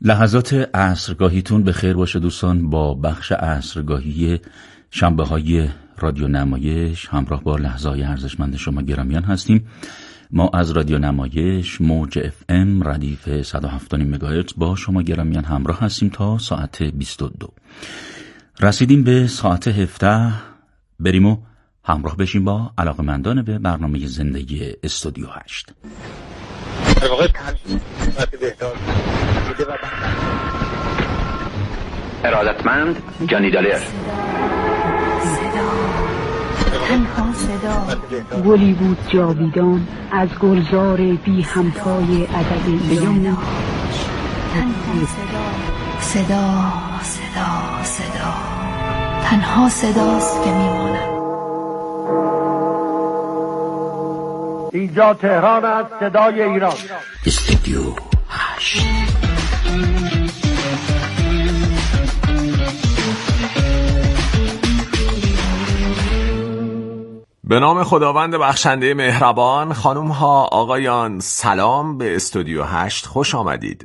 لحظات عصرگاهیتون به خیر باشه دوستان. با بخش عصرگاهی شنبه های رادیو نمایش همراه با لحظه‌های ارزشمند شما گرامیان هستیم. ما از رادیو نمایش موج FM ردیف 107.5 مگاهرتز با شما گرامیان همراه هستیم تا ساعت 22. رسیدیم به ساعت 17. بریم و همراه بشیم با علاقمندان به برنامه زندگی استودیو 8. ارادتمند جانی دالر. تنها صدا گلی بود جاویدان از گلزار بی همتای ادب بیان. صدا تنها صداست که میماند. اینجا تهران است، صدای ایران. استودیو 8. به نام خداوند بخشنده مهربان. خانم ها آقایان، سلام به استودیو 8، خوش آمدید.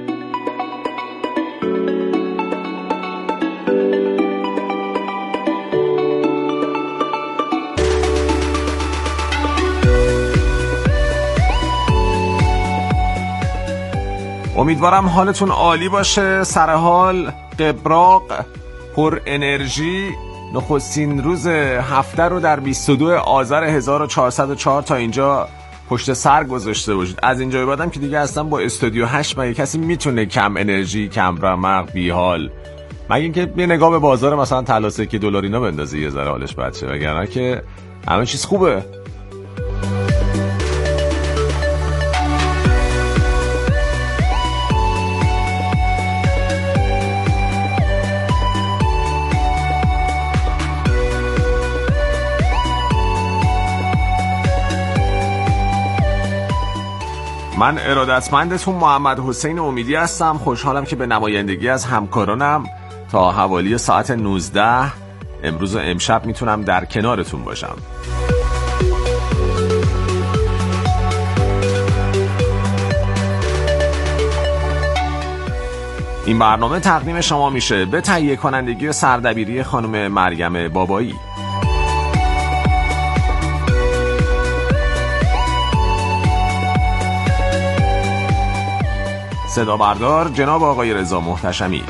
امیدوارم حالتون عالی باشه، سر حال، قبراق، پر انرژی. نخستین روز هفته رو در 22 آذر 1404 تا اینجا پشت سر گذاشته باشید. از اینجا به بعدم که دیگه اصلا با استودیو 8 مگه کسی میتونه کم انرژی، کم رمق، بی حال، مگه اینکه یه نگاه به بازار مثلا طلا سکه دلار اینا بندازه یه ذره حالش بد شه، وگرنه که همه چیز خوبه. من ارادتمندتون محمد حسین امیدی هستم. خوشحالم که به نمایندگی از همکارانم تا حوالی ساعت 19 امروز و امشب میتونم در کنارتون باشم. این برنامه تقدیم شما میشه به تهیه کنندگی و سردبیری خانم مریم بابایی. صدا بردار جناب آقای رضا محتشمی.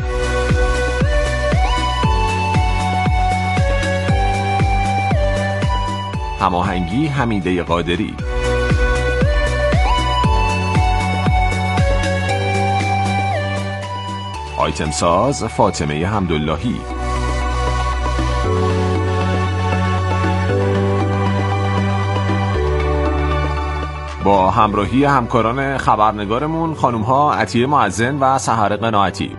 هماهنگی حمیده قادری. آیتم ساز فاطمه حمداللهی. با همراهی همکاران خبرنگارمون خانم ها عطیه معزن و سحر قناعتی.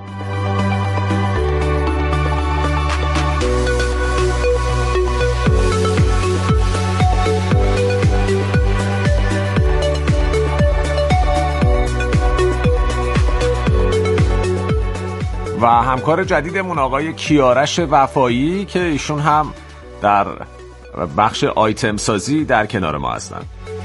و همکار جدیدمون آقای کیارش وفایی که ایشون هم در بخش آیتم سازی در کنار ما هستن.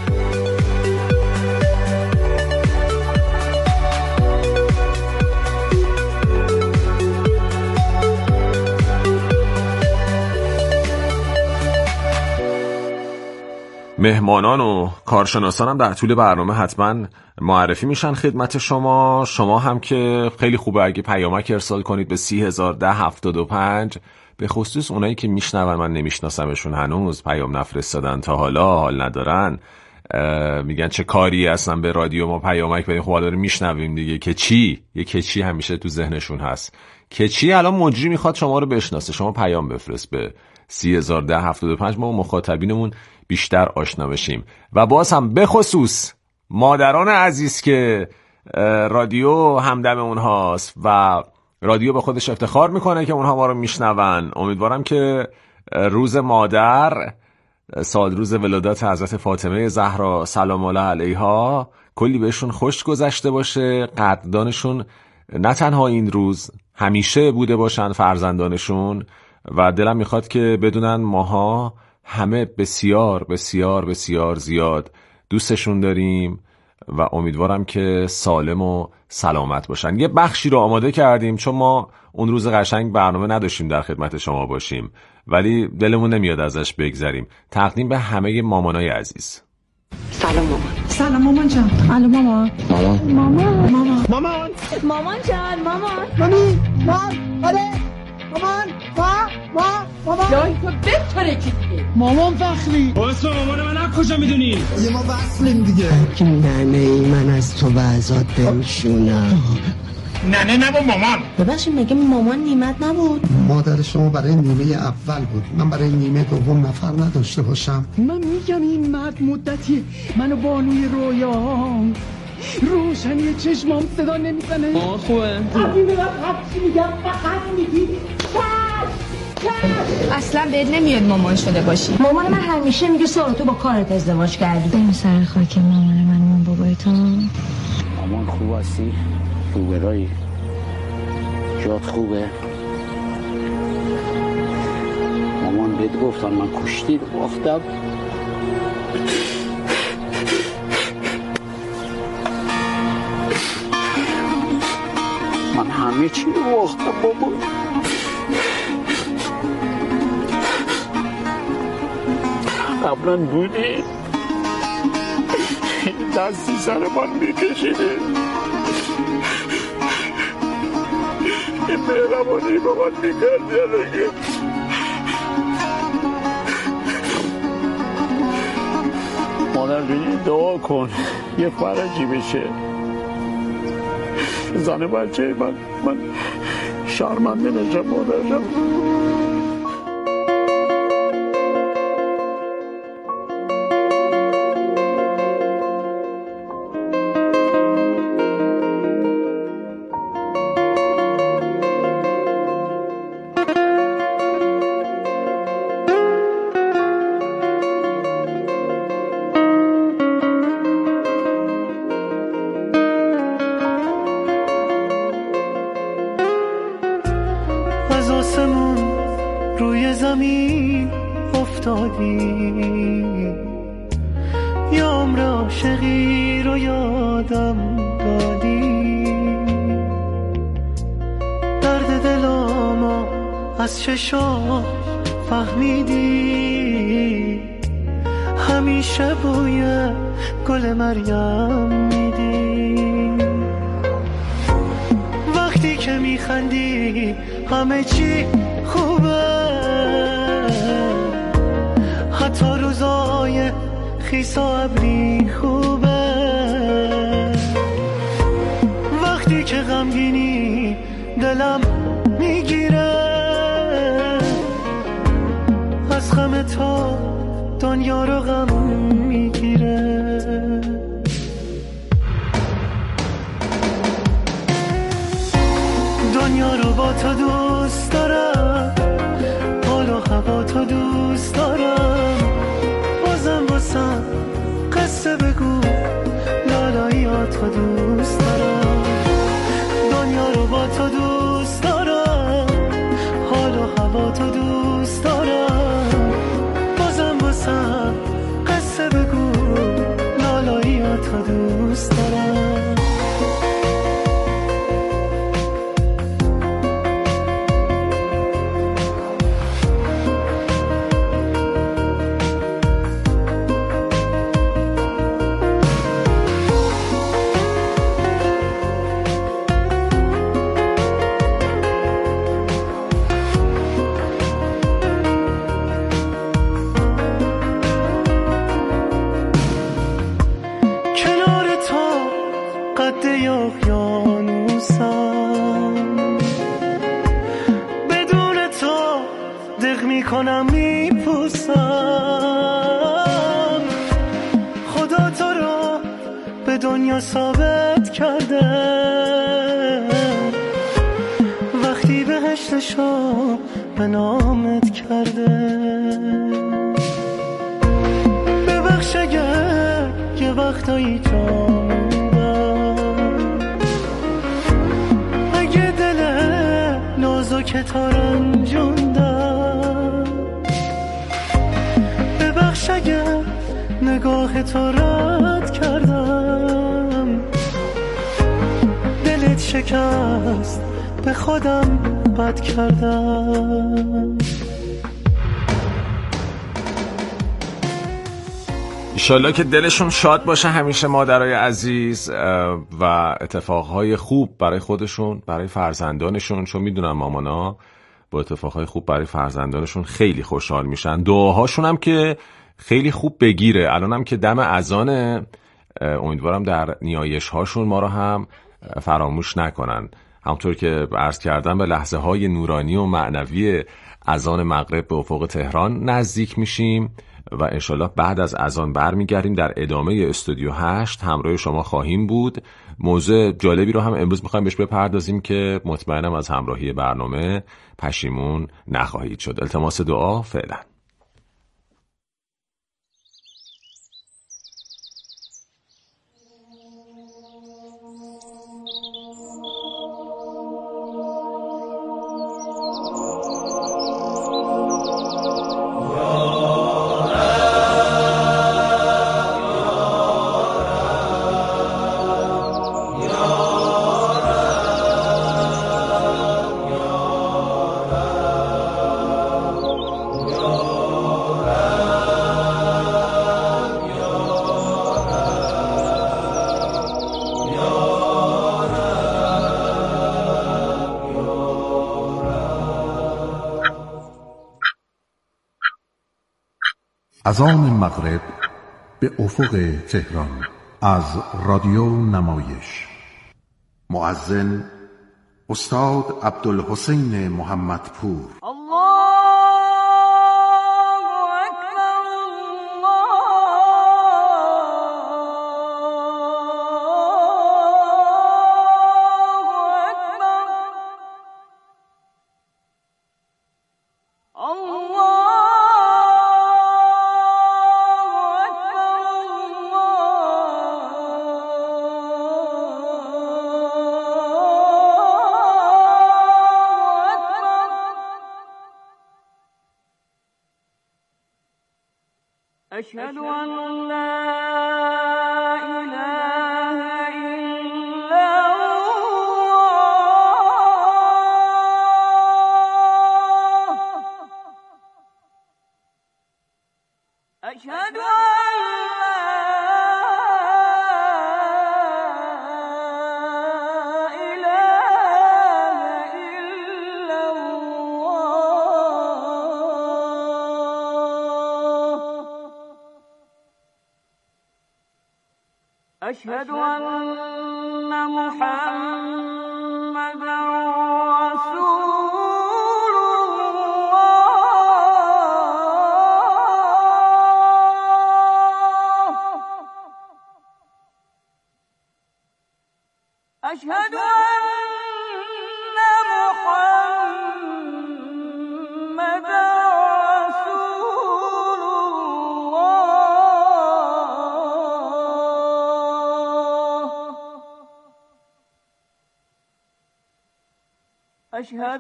مهمانان و کارشناسان هم در طول برنامه حتما معرفی میشن خدمت شما. شما هم که خیلی خوبه اگه پیامک ارسال کنید به 301075، به خصوص اونایی که میشنون من نمیشناسمشون، هنوز پیام نفرستادن تا حالا، حال ندارن، میگن چه کاری اصلا به رادیو ما پیامک بدین. خب حالا میشنویم دیگه که چی، یه که چی همیشه تو ذهنشون هست. که چی الان مجری میخواد شما رو بشناسه، شما پیام بفرست به 301075، ما مخاطبینمون بیشتر آشنا بشیم. و باز هم به خصوص مادران عزیز که رادیو همدم اونهاست و رادیو به خودش افتخار میکنه که اونها ما رو میشنون. امیدوارم که روز مادر، سالروز ولادت حضرت فاطمه زهرا سلام الله علیها، کلی بهشون خوش گذشته باشه. قدردانشون نه تنها این روز، همیشه بوده باشن فرزندانشون. و دلم میخواد که بدونن ماها همه بسیار بسیار بسیار زیاد دوستشون داریم و امیدوارم که سالم و سلامت باشن. یه بخشی رو آماده کردیم چون ما اون روز قشنگ برنامه نداشتیم در خدمت شما باشیم، ولی دلمون نمیاد ازش بگذریم. تقدیم به همه مامانای عزیز. سلام مامان. سلام مامان جان. الو مامان. مامان جان. مامان. مامی. آره. مامان. دایی تو بپره که دیگه. مامان فخری. اسم مامان من کجا میدونی؟ یه ما وصلیم دیگه. که ننه ای من از تو بعضات بمشونم. نه با مامان. ببخشید مگه مامان نیمت نبود؟ مادر شما برای نیمه اول بود، من برای نیمه دوم نفر نداشته باشم. من میگم این مرد مدتی منو بانوی رویاهام، روشنی چشمام صدا نمیزنه. خوبه. این به چی میگم فقط میگی اصلا بهت نمیاد مامان شده باشی. مامان من همیشه میگه سارا تو با کارت ازدواج کردی. بریم سر خاک مامان بابای تو. مامان خوب هستی؟ خوبه جات خوبه؟ مامان بهت گفتن من کشتی رو باختم. من همه چی رو باختم بابا. قبلا بودی دستی سر من میکشیدی، این مهربانی با من میکردی. الگه مادر بینی دعا کن یه فرجی بشه. زن بچه من شرمنده نشم مادر جان. روی زمین افتادی، یه عمر عاشقی رو یادم دادی، درد دلامو از چشام فهمیدی، همیشه بوی گل مریم میدی، وقتی که میخندی همه چی خوبه، حتی روزای خیس و ابری خوبه، وقتی که غمگینی دلم میگیره، از غم تو دنیا رو غم میگیره. دنیا رو با تو دوست دارم، حال و هوا تو دوست دارم، بازم واسم قصه بگو، لالایی ها تو دوست دارم. دنیا رو با تو دوست دارم، حال و هوا تو دوست دارم، بازم واسم قصه بگو، لالایی ها تو دوست دارم. کنم میپوسم، خدا تو رو به دنیا ثابت کرده، وقتی بهشتشو به نامت کرده. ببخش اگر یه وقتایی جانم، اگه دل نازک تو رنجوندم، اگر نگاه تو رد کردم، شکست به خودم بد کردم. ایشالله که دلشون شاد باشه همیشه مادرای عزیز و اتفاقهای خوب برای خودشون، برای فرزندانشون، چون میدونم مامانا با اتفاقهای خوب برای فرزندانشون خیلی خوشحال میشن. دعاهاشون هم که خیلی خوب بگیره. الانم که دم اذانه، امیدوارم در نیایش هاشون ما رو هم فراموش نکنن. همونطور که عرض کردم به لحظه های نورانی و معنوی اذان مغرب به افق تهران نزدیک میشیم و انشالله بعد از اذان برمیگردیم در ادامه استودیو 8 همراه شما خواهیم بود. موضوع جالبی رو هم امروز میخوایم بهش بپردازیم که مطمئنم از همراهی برنامه پشیمون نخواهید شد. التماس دعا فعلا. اذان مغرب به افق تهران از رادیو نمایش. مؤذن استاد عبدالحسین محمدپور. أشهد أن لا إله إلا الله. أشهد أشهد أن محمدا رسول الله. أشهد أن محمدا أشهد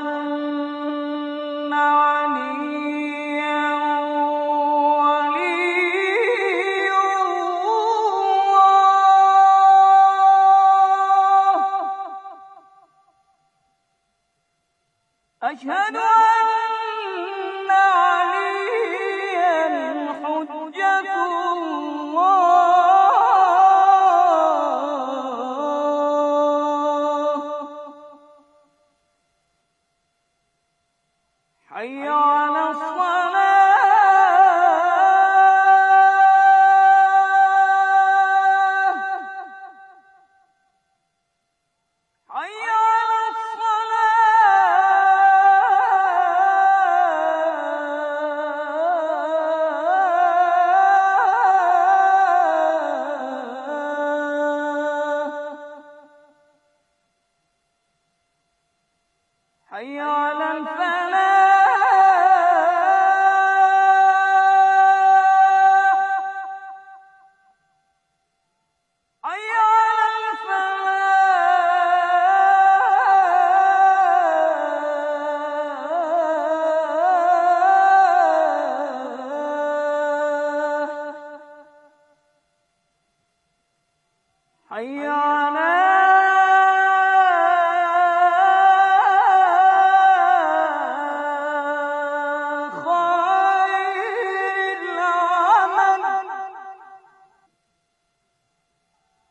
أن عليا ولي الله. أشهد أن عليا حجة الله. حي على الصلاة. حي على الصلاة. حي على الفلاح. حي على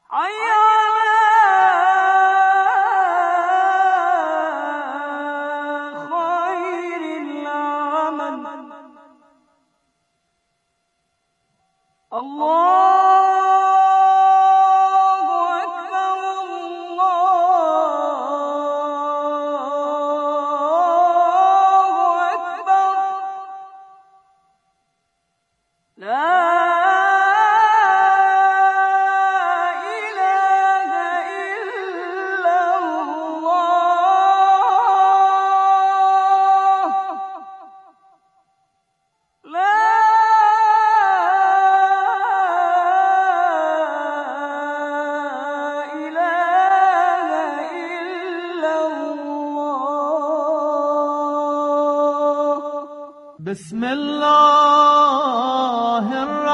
بسم الله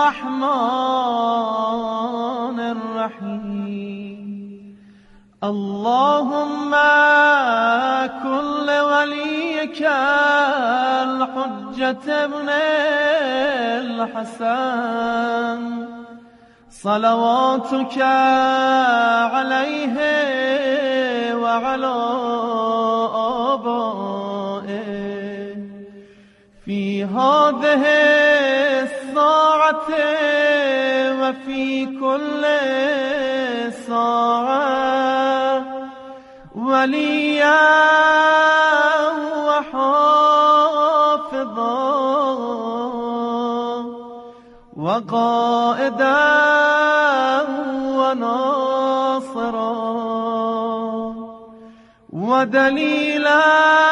الرحمن الرحيم اللهم كل وليك الحجة ابن الحسن صلواتك عليه وعلى آبائه في هذه الساعة وفي كل ساعة وليا وحافظا وقائدا وناصرا ودليلا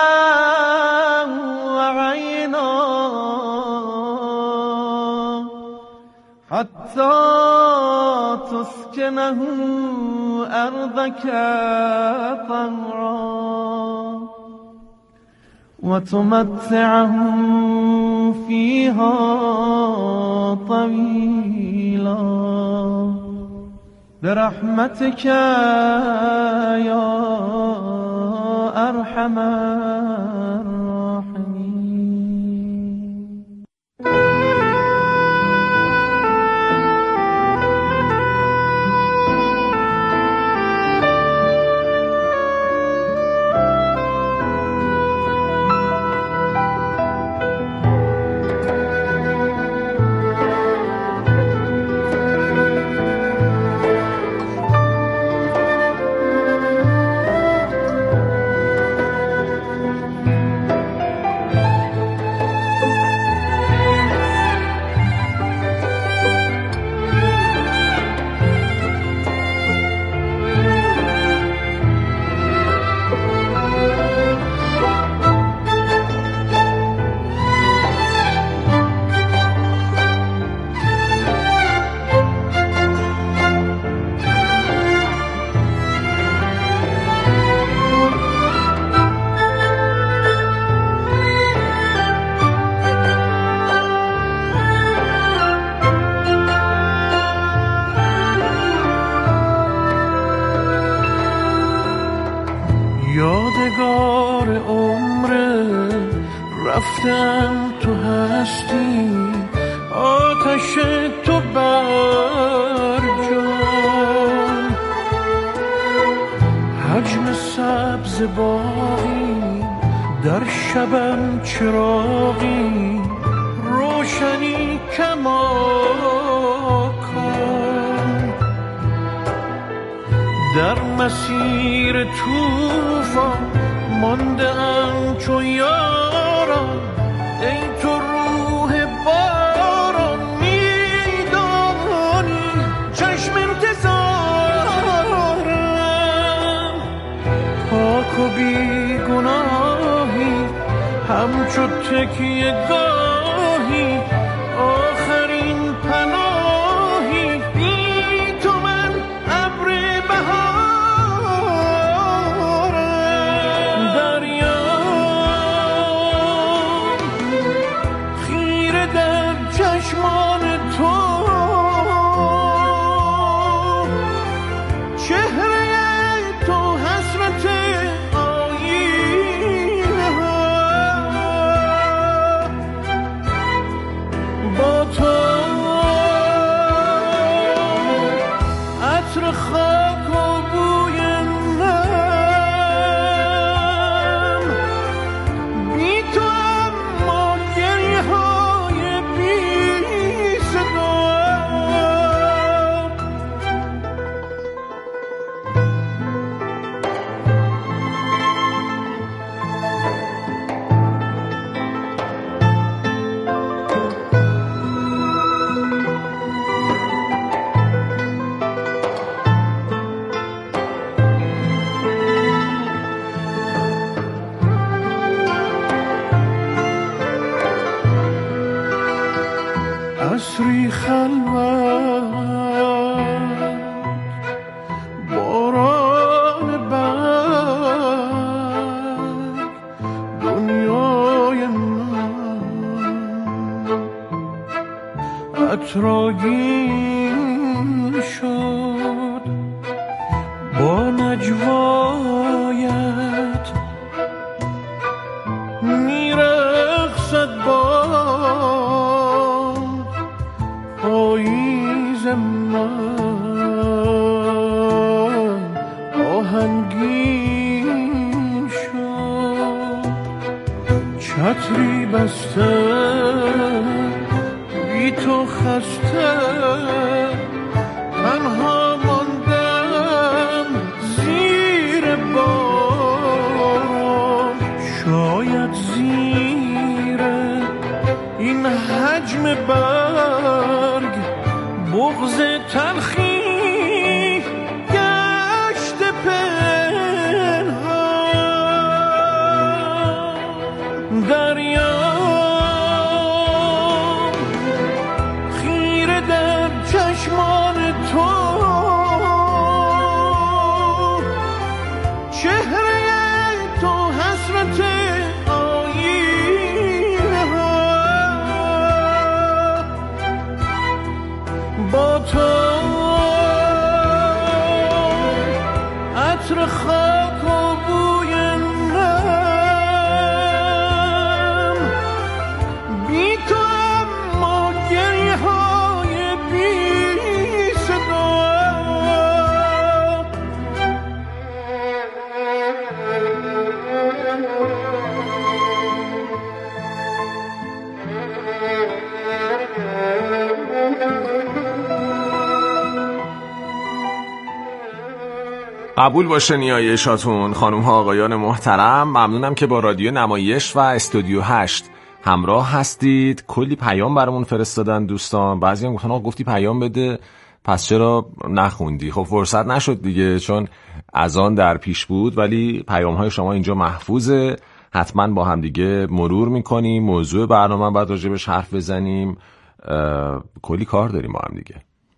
وعينا حتى تسكنه أرضك طوعا وتمتعه فيها طويلا برحمتك يا أرحم الراحمين. یادگار عمر رفتم تو هستی آتش تو بر جان حجم سبز باغی در شبم چراغی روشنی کماکان در مسیر طوفان مانده ام چو یاران ای تو روح باران میدانی چشم انتظارم پاک و بیگناهی همچو تکیه گاهی آخرین پناهی بی تو من ابر بهارم دریا خیره در چشمان تو چهره تو حسرت آینه عطرآگین شد با نجوایت میرقصد با پاییز من آهنگین شد چتری بسته بی تو خسته تنها ماندم زیر بام شاید زیر این حجم برگ بغض تلخی گشت پنهان دریا خیره در چشمان تو چهره تو حسرت آینه ها با تو عطر خاک و بوی نم بی تو اما گریه های بی صدا قبول باشه نیایشاتون خانم ها آقایان محترم. ممنونم که با رادیو نمایش و استودیو 8 همراه هستید. کلی پیام برامون فرستادن دوستان. بعضی هم گفتن گفتی پیام بده پس چرا نخوندی؟ خب فرصت نشد دیگه چون اذان در پیش بود، ولی پیام های شما اینجا محفوظه. حتما با هم دیگه مرور میکنیم. موضوع برنامه بعد راجبش حرف بزنیم. کلی کار داریم با هم دیگه.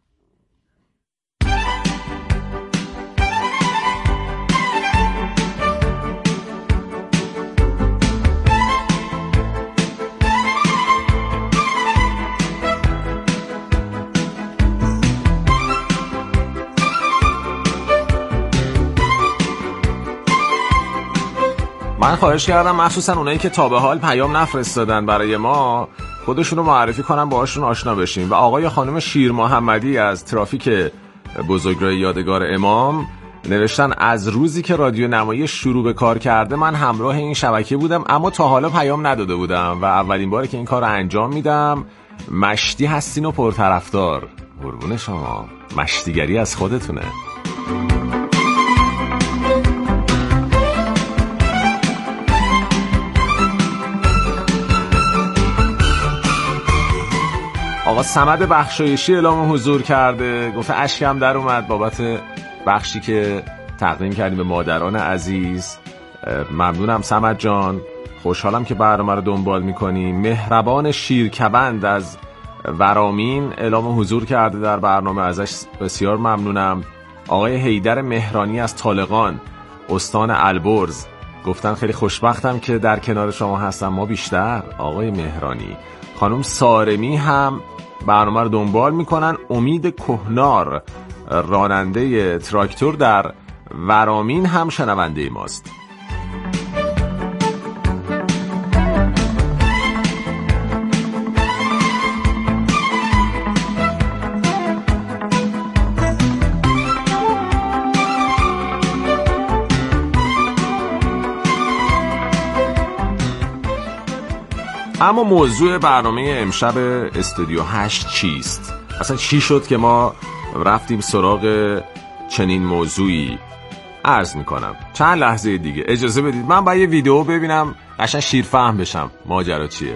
من خواهش کردم مخصوصا اونایی که تا به حال پیام نفرستادن برای ما خودشون رو معرفی کنن، باهاشون آشنا بشیم. و آقای خانم شیر محمدی از ترافیک بزرگراه یادگار امام نوشتن از روزی که رادیو نمایش شروع به کار کرده من همراه این شبکه بودم اما تا حالا پیام نداده بودم و اولین باره که این کار رو انجام میدم. مشتی هستین و پرطرفدار. قربون شما. مشتیگری از خودتونه. آقا صمد بخشایشی اعلام حضور کرده، گفته اشکم در اومد بابت بخشی که تقدیم کردیم به مادران عزیز. ممنونم صمد جان، خوشحالم که برنامه رو دنبال میکنی. مهربان شیرکبند از ورامین اعلام حضور کرده در برنامه، ازش بسیار ممنونم. آقای حیدر مهرانی از طالقان استان البرز گفتن خیلی خوشبختم که در کنار شما هستم، ما بیشتر. آقای مهرانی. خانم سارمی هم برنامه رو دنبال میکنن. امید کهنار راننده تراکتور در ورامین هم شنونده ماست. اما موضوع برنامه امشب استودیو 8 چیست؟ اصلا چی شد که ما رفتیم سراغ چنین موضوعی؟ عرض میکنم چند لحظه دیگه اجازه بدید من باید یه ویدیو ببینم قشنگ شیرفهم بشم ماجرا چیه.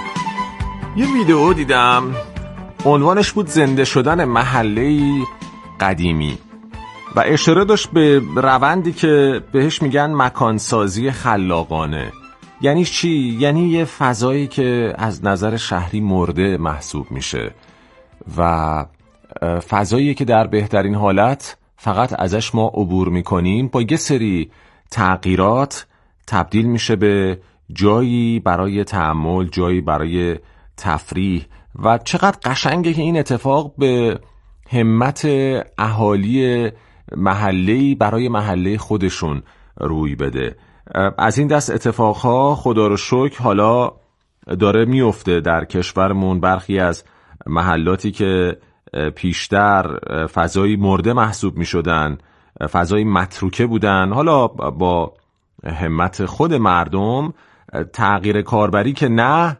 یه ویدیو دیدم عنوانش بود زنده شدن محله‌ای قدیمی و اشاره داشت به روندی که بهش میگن مکانسازی خلاقانه. یعنی چی؟ یعنی یه فضایی که از نظر شهری مرده محسوب میشه و فضایی که در بهترین حالت فقط ازش ما عبور میکنیم، با یه سری تغییرات تبدیل میشه به جایی برای تأمل، جایی برای تفریح. و چقدر قشنگه که این اتفاق به همت اهالی محله‌ای برای محله خودشون روی بده. از این دست اتفاقها خدا رو شکر حالا داره میفته در کشورمون. برخی از محلاتی که پیشتر فضایی مرده محسوب می شدن، فضایی متروکه بودن، حالا با همت خود مردم تغییر کاربری که نه،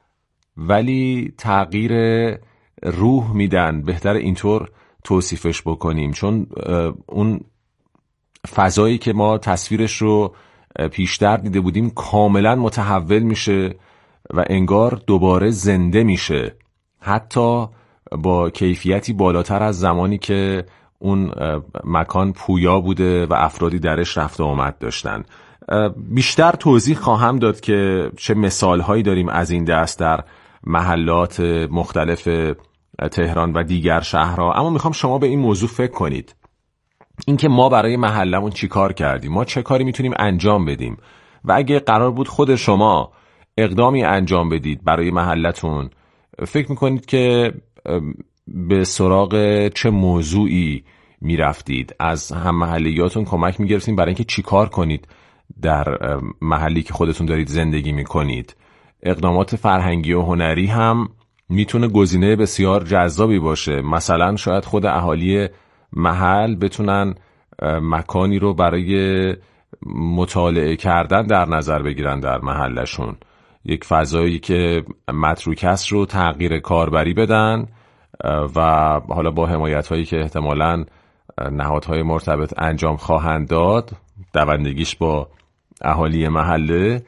ولی تغییر روح میدن. بهتر اینطور توصیفش بکنیم، چون اون فضایی که ما تصویرش رو پیشتر دیده بودیم کاملا متحول میشه و انگار دوباره زنده میشه، حتی با کیفیتی بالاتر از زمانی که اون مکان پویا بوده و افرادی درش رفت و آمد داشتن. بیشتر توضیح خواهم داد که چه مثالهایی داریم از این دست در محلات مختلف تهران و دیگر شهرها. اما میخوام شما به این موضوع فکر کنید، اینکه ما برای محلمون چی کار کردیم، ما چه کاری میتونیم انجام بدیم و اگه قرار بود خود شما اقدامی انجام بدید برای محلتون، فکر میکنید که به سراغ چه موضوعی میرفتید؟ از هم محلیاتون کمک میگرفتید برای اینکه چی کار کنید در محلی که خودتون دارید زندگی میکنید. اقدامات فرهنگی و هنری هم میتونه گزینه بسیار جذابی باشه. مثلا شاید خود اهالی محل بتونن مکانی رو برای مطالعه کردن در نظر بگیرن در محلشون، یک فضایی که متروک است رو تغییر کاربری بدن و حالا با حمایت‌هایی که احتمالاً نهادهای مرتبط انجام خواهند داد، دوندگیش با اهالی محله.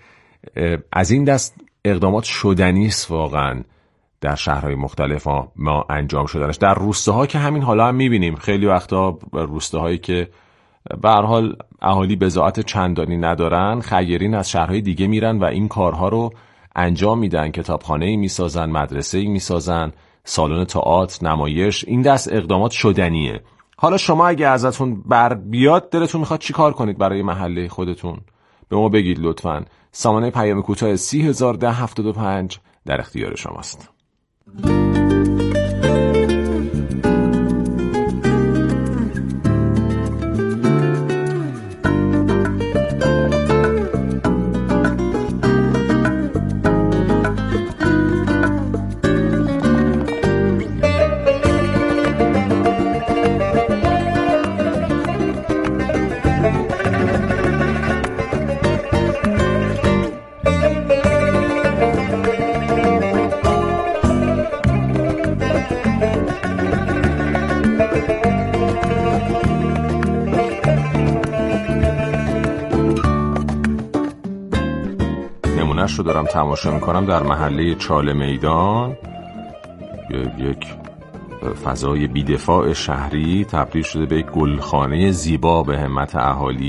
از این دست اقدامات شدنی است واقعاً در شهرهای مختلف ما انجام شدنش. در روستاها که همین حالا هم می‌بینیم، خیلی وقتا روستاهایی که به هر حال اهالی بضاعت چندانی ندارن، خیرین از شهرهای دیگه میرن و این کارها رو انجام میدن. کتابخانه‌ای میسازن، مدرسه‌ای میسازن، سالن تئاتر، نمایش. این دست اقدامات شدنیه. حالا شما اگه ازتون بر بیاد، دلتون میخواد چی کار کنید برای محله خودتون، به ما بگید لطفاً. سامانه پیام کوتاه 301075 در اختیار شماست. رو دارم تماشا میکنم. در محله چاله میدان یک فضای بی‌دفاع شهری تبدیل شده به یک گلخانه زیبا به همت اهالی